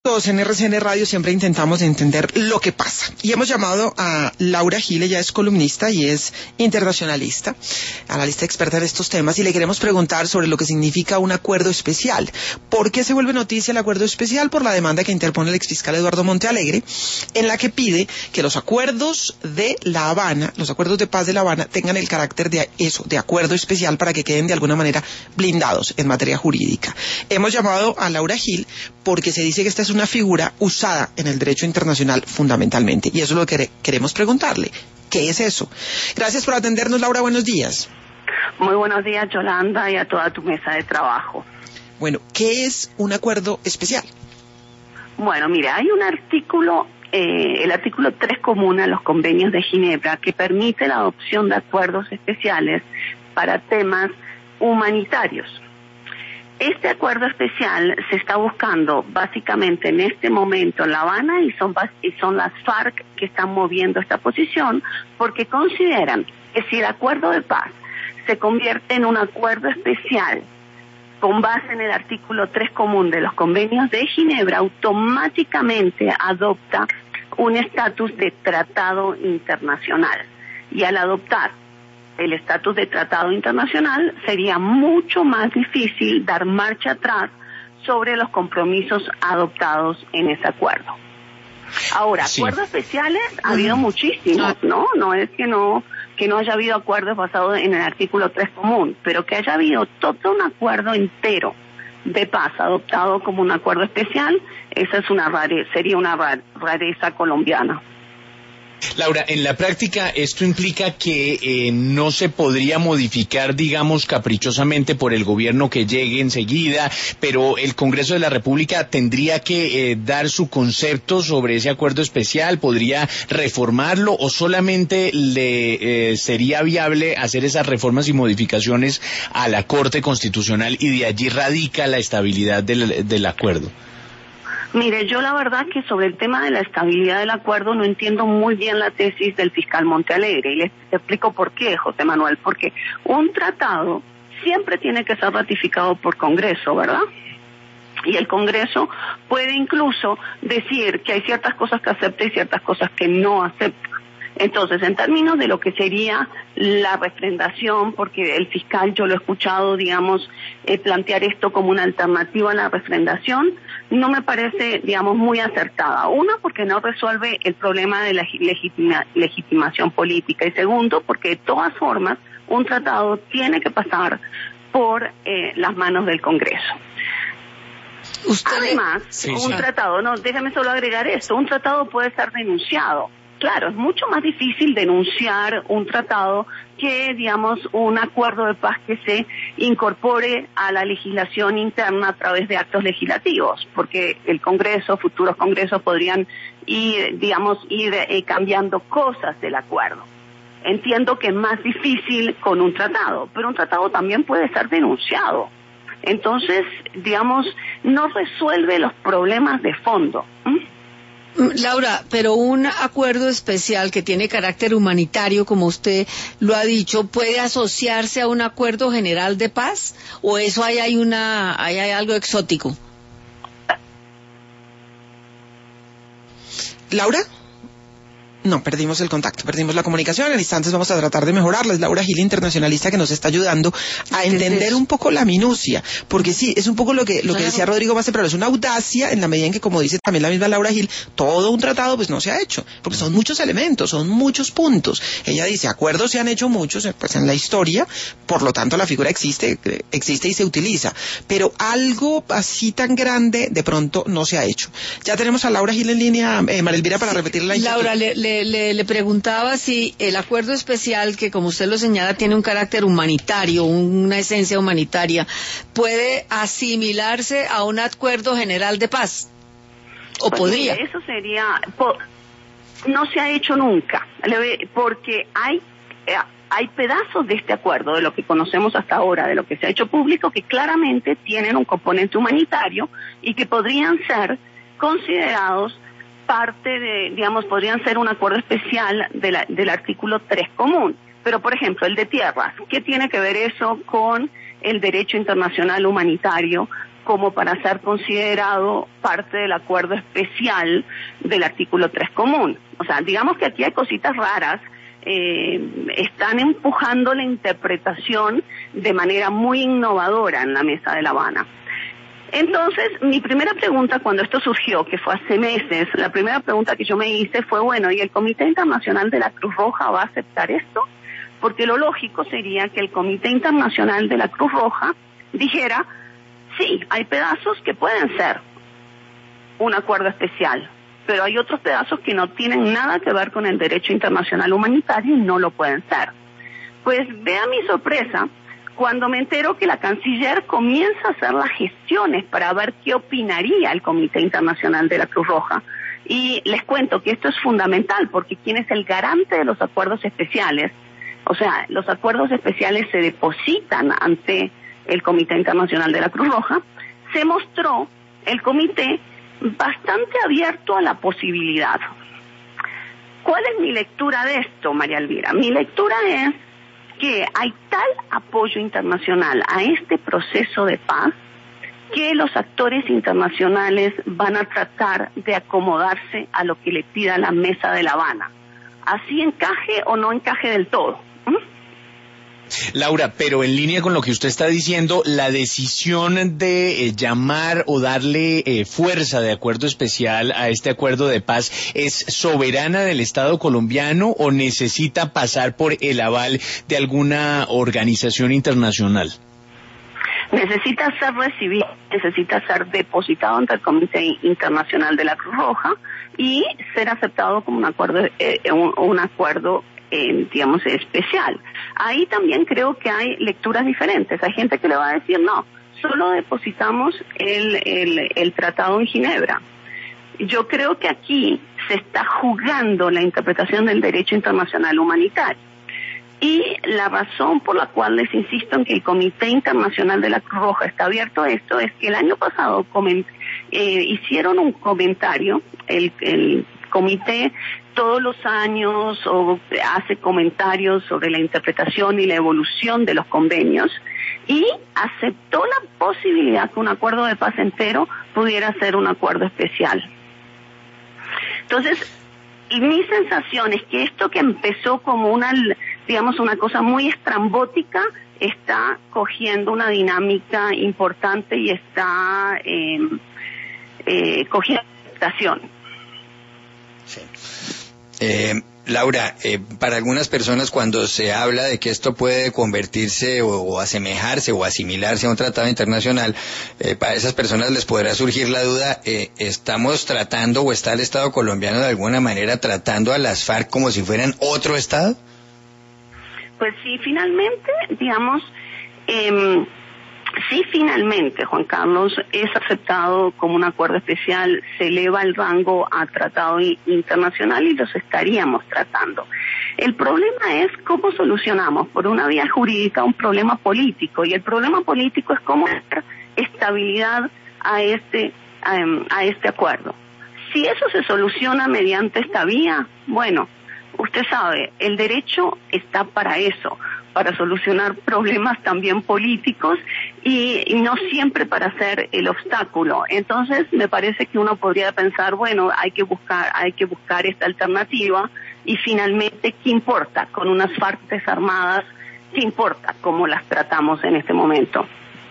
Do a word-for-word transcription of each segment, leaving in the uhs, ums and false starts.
Todos en R C N Radio siempre intentamos entender lo que pasa y hemos llamado a Laura Gil. Ella es columnista y es internacionalista, analista experta en estos temas, y le queremos preguntar sobre lo que significa un acuerdo especial. ¿Por qué se vuelve noticia el acuerdo especial? Por la demanda que interpone el exfiscal Eduardo Montealegre, en la que pide que los acuerdos de La Habana, los acuerdos de paz de La Habana, tengan el carácter de eso, de acuerdo especial, para que queden de alguna manera blindados en materia jurídica. Hemos llamado a Laura Gil porque se dice que esta es una figura usada en el derecho internacional fundamentalmente, y eso es lo que queremos preguntarle. ¿Qué es eso? Gracias por atendernos, Laura, buenos días. Muy buenos días, Yolanda, y a toda tu mesa de trabajo. Bueno, ¿qué es un acuerdo especial? Bueno, mira, hay un artículo, eh, el artículo tres común a los convenios de Ginebra, que permite la adopción de acuerdos especiales para temas humanitarios. Este acuerdo especial se está buscando básicamente en este momento en La Habana, y son, y son las FARC que están moviendo esta posición, porque consideran que si el acuerdo de paz se convierte en un acuerdo especial con base en el artículo tres común de los convenios de Ginebra, automáticamente adopta un estatus de tratado internacional. Y al adoptar el estatus de tratado internacional, sería mucho más difícil dar marcha atrás sobre los compromisos adoptados en ese acuerdo. Ahora, sí. Acuerdos especiales ha habido muchísimos, ¿no? No es que no que no haya habido acuerdos basados en el artículo tres común, pero que haya habido todo un acuerdo entero de paz adoptado como un acuerdo especial, esa es una rareza, sería una rareza colombiana. Laura, en la práctica esto implica que eh, no se podría modificar, digamos, caprichosamente por el gobierno que llegue enseguida, pero el Congreso de la República tendría que eh, dar su concepto sobre ese acuerdo especial, podría reformarlo, o solamente le eh, sería viable hacer esas reformas y modificaciones a la Corte Constitucional y de allí radica la estabilidad del, del acuerdo. Mire, yo la verdad que sobre el tema de la estabilidad del acuerdo no entiendo muy bien la tesis del fiscal Montealegre, y les explico por qué, José Manuel, porque un tratado siempre tiene que ser ratificado por Congreso, ¿verdad? Y el Congreso puede incluso decir que hay ciertas cosas que acepta y ciertas cosas que no acepta. Entonces, en términos de lo que sería la refrendación, porque el fiscal, yo lo he escuchado, digamos, eh, plantear esto como una alternativa a la refrendación, no me parece, digamos, muy acertada. Uno, porque no resuelve el problema de la legitima, legitimación política, y segundo, porque de todas formas un tratado tiene que pasar por eh, las manos del Congreso. Usted Además, sí, un sí. tratado, no, déjame solo agregar esto, un tratado puede ser denunciado. Claro, es mucho más difícil denunciar un tratado que, digamos, un acuerdo de paz que se incorpore a la legislación interna a través de actos legislativos, porque el Congreso, futuros Congresos podrían ir, digamos, ir eh, cambiando cosas del acuerdo. Entiendo que es más difícil con un tratado, pero un tratado también puede ser denunciado. Entonces, digamos, no resuelve los problemas de fondo. ¿Mm? Laura, pero un acuerdo especial que tiene carácter humanitario, como usted lo ha dicho, ¿puede asociarse a un acuerdo general de paz? ¿O eso ahí hay una, ahí hay algo exótico? ¿Laura? No, perdimos el contacto, perdimos la comunicación. En instantes vamos a tratar de mejorarla. Es Laura Gil, internacionalista, que nos está ayudando a entender un poco la minucia, porque sí, es un poco lo que lo que decía Rodrigo Mace, pero es una audacia en la medida en que, como dice también la misma Laura Gil, todo un tratado pues no se ha hecho, porque son muchos elementos, son muchos puntos. Ella dice, acuerdos se han hecho muchos pues en la historia, por lo tanto la figura existe, existe y se utiliza, pero algo así tan grande de pronto no se ha hecho. Ya tenemos a Laura Gil en línea, eh, María Elvira, para sí, repetir la Laura, le, le Le, le preguntaba si el acuerdo especial, que como usted lo señala tiene un carácter humanitario, una esencia humanitaria, puede asimilarse a un acuerdo general de paz, o pues podría. Eso sería, po, no se ha hecho nunca, porque hay eh, hay pedazos de este acuerdo, de lo que conocemos hasta ahora, de lo que se ha hecho público, que claramente tienen un componente humanitario y que podrían ser considerados parte de, digamos, podrían ser un acuerdo especial de la, del artículo tres común. Pero, por ejemplo, el de tierras, ¿qué tiene que ver eso con el derecho internacional humanitario como para ser considerado parte del acuerdo especial del artículo tres común. O sea, digamos que aquí hay cositas raras, eh, están empujando la interpretación de manera muy innovadora en la Mesa de La Habana. Entonces, mi primera pregunta cuando esto surgió, que fue hace meses, la primera pregunta que yo me hice fue, bueno, ¿y el Comité Internacional de la Cruz Roja va a aceptar esto? Porque lo lógico sería que el Comité Internacional de la Cruz Roja dijera, sí, hay pedazos que pueden ser un acuerdo especial, pero hay otros pedazos que no tienen nada que ver con el derecho internacional humanitario y no lo pueden ser. Pues vea mi sorpresa cuando me entero que la canciller comienza a hacer las gestiones para ver qué opinaría el Comité Internacional de la Cruz Roja. Y les cuento que esto es fundamental porque ¿quién es el garante de los acuerdos especiales? O sea, los acuerdos especiales se depositan ante el Comité Internacional de la Cruz Roja. Se mostró el comité bastante abierto a la posibilidad. ¿Cuál es mi lectura de esto, María Elvira? Mi lectura es que hay tal apoyo internacional a este proceso de paz que los actores internacionales van a tratar de acomodarse a lo que le pida la Mesa de La Habana, así encaje o no encaje del todo. ¿Mm? Laura, pero en línea con lo que usted está diciendo, la decisión de eh, llamar o darle eh, fuerza de acuerdo especial a este acuerdo de paz, ¿es soberana del Estado colombiano o necesita pasar por el aval de alguna organización internacional? Necesita ser recibido, necesita ser depositado ante el Comité Internacional de la Cruz Roja y ser aceptado como un acuerdo, eh, un, un acuerdo Eh, digamos, especial. Ahí también creo que hay lecturas diferentes. Hay gente que le va a decir, no, solo depositamos el, el, el tratado en Ginebra. Yo creo que aquí se está jugando la interpretación del derecho internacional humanitario. Y la razón por la cual les insisto en que el Comité Internacional de la Cruz Roja está abierto a esto es que el año pasado coment- eh, hicieron un comentario, el, el comité todos los años o hace comentarios sobre la interpretación y la evolución de los convenios y aceptó la posibilidad que un acuerdo de paz entero pudiera ser un acuerdo especial. Entonces, mi sensación es que esto que empezó como una, digamos, una cosa muy estrambótica, está cogiendo una dinámica importante y está eh, eh, cogiendo aceptación. Sí. Eh, Laura, eh, para algunas personas cuando se habla de que esto puede convertirse o, o asemejarse o asimilarse a un tratado internacional, eh, para esas personas les podrá surgir la duda, eh, ¿estamos tratando o está el Estado colombiano de alguna manera tratando a las FARC como si fueran otro Estado? Pues sí, finalmente, digamos, eh, sí, finalmente, Juan Carlos, es aceptado como un acuerdo especial, se eleva el rango a tratado internacional y los estaríamos tratando. El problema es cómo solucionamos por una vía jurídica un problema político, y el problema político es cómo dar estabilidad a este, a, a este acuerdo. Si eso se soluciona mediante esta vía, bueno, usted sabe, el derecho está para eso, para solucionar problemas también políticos y, y no siempre para ser el obstáculo. Entonces, me parece que uno podría pensar, bueno, hay que buscar, hay que buscar esta alternativa y finalmente, ¿qué importa? Con unas FARC desarmadas, ¿qué importa cómo las tratamos en este momento?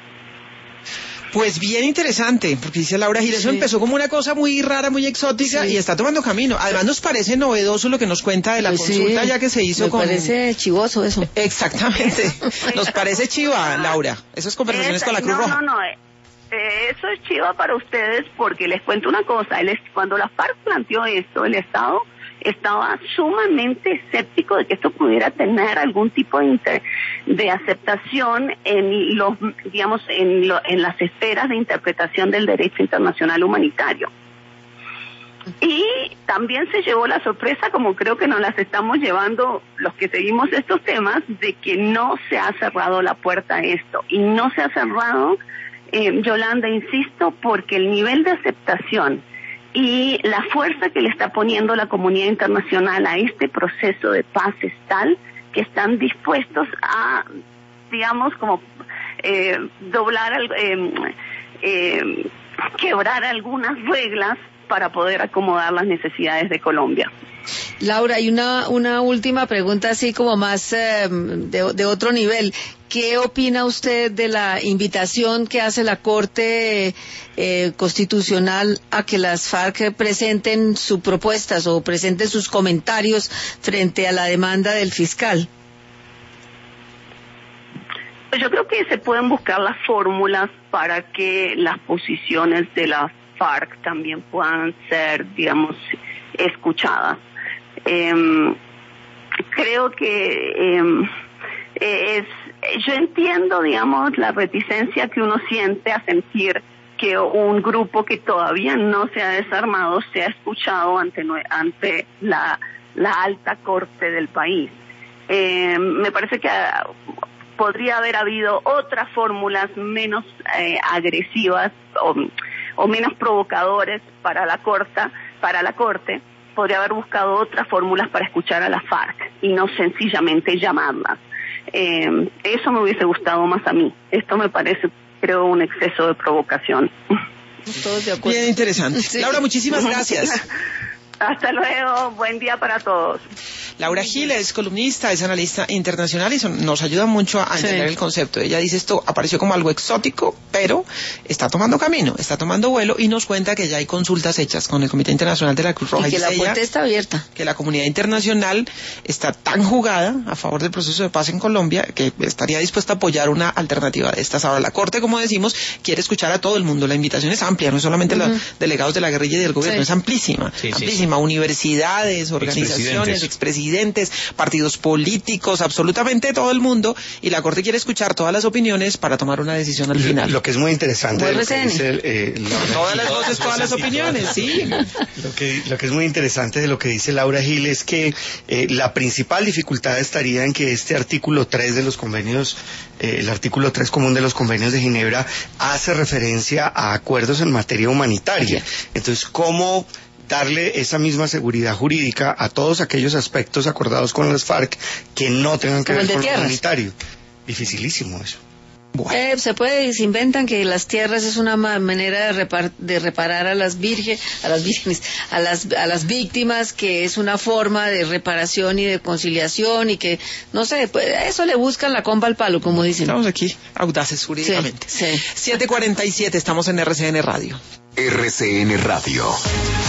Pues bien interesante, porque dice Laura Gil, eso Sí. empezó como una cosa muy rara, muy exótica, Sí. y está tomando camino. Además nos parece novedoso lo que nos cuenta de la Pues consulta sí, ya que se hizo me con... parece chivoso eso. Exactamente. Nos parece chiva, Laura. Esas conversaciones Esa- con la Cruz no, Roja. No, no, eh, eh, eso es chiva para ustedes porque les cuento una cosa. El, es- cuando la FARC planteó esto, el Estado estaba sumamente escéptico de que esto pudiera tener algún tipo de, inter- de aceptación en los, digamos, en, lo, en las esferas de interpretación del derecho internacional humanitario. Y también se llevó la sorpresa, como creo que nos las estamos llevando los que seguimos estos temas, de que no se ha cerrado la puerta a esto. Y no se ha cerrado, eh, Yolanda, insisto, porque el nivel de aceptación y la fuerza que le está poniendo la comunidad internacional a este proceso de paz es tal que están dispuestos a, digamos, como eh, doblar, eh, eh, quebrar algunas reglas para poder acomodar las necesidades de Colombia. Laura, hay una, una última pregunta así como más eh, de, de otro nivel. ¿Qué opina usted de la invitación que hace la Corte eh, Constitucional a que las FARC presenten sus propuestas o presenten sus comentarios frente a la demanda del fiscal? Pues yo creo que se pueden buscar las fórmulas para que las posiciones de la FARC también puedan ser, digamos, escuchadas. Eh, creo que eh, es, yo entiendo, digamos, la reticencia que uno siente a sentir que un grupo que todavía no se ha desarmado sea escuchado ante, ante la, la alta corte del país. Eh, me parece que podría haber habido otras fórmulas menos eh, agresivas o, o menos provocadores para la corte, para la corte. Podría haber buscado otras fórmulas para escuchar a la FARC y no sencillamente llamarlas. Eh, eso me hubiese gustado más a mí. Esto me parece, creo, un exceso de provocación. Todos de acuerdo. Bien interesante. Sí. Laura, muchísimas gracias. Hasta luego, buen día para todos. Laura Gil es columnista, es analista internacional y son, nos ayuda mucho a entender sí. el concepto. Ella dice esto apareció como algo exótico, pero está tomando camino, está tomando vuelo y nos cuenta que ya hay consultas hechas con el Comité Internacional de la Cruz Roja. Y que y la puerta está abierta. Que la comunidad internacional está tan jugada a favor del proceso de paz en Colombia que estaría dispuesta a apoyar una alternativa de estas. Ahora, la Corte, como decimos, quiere escuchar a todo el mundo. La invitación es amplia, no es solamente uh-huh. los delegados de la guerrilla y del gobierno, sí. es amplísima, sí, amplísima. Sí. Universidades, organizaciones, expresidentes, partidos políticos, absolutamente todo el mundo, y la Corte quiere escuchar todas las opiniones para tomar una decisión al final. Lo que es muy interesante de lo que dice, eh, Laura, todas las voces, todas las opiniones, sí. Lo que, lo que es muy interesante de lo que dice Laura Gil es que eh, la principal dificultad estaría en que este artículo tres de los convenios, eh, el artículo tres común de los convenios de Ginebra, hace referencia a acuerdos en materia humanitaria. Entonces, ¿cómo darle esa misma seguridad jurídica a todos aquellos aspectos acordados con las FARC que no tengan que ver con lo humanitario? Dificilísimo eso. Bueno. Eh, se puede, se inventan que las tierras es una manera de, repar, de reparar a las vírgenes, a las vírgenes, a las, a las víctimas, que es una forma de reparación y de conciliación y que, no sé, pues, eso le buscan la comba al palo, como dicen. Estamos aquí, audaces jurídicamente. Sí, sí. siete cuarenta y siete, estamos en R C N Radio. R C N Radio.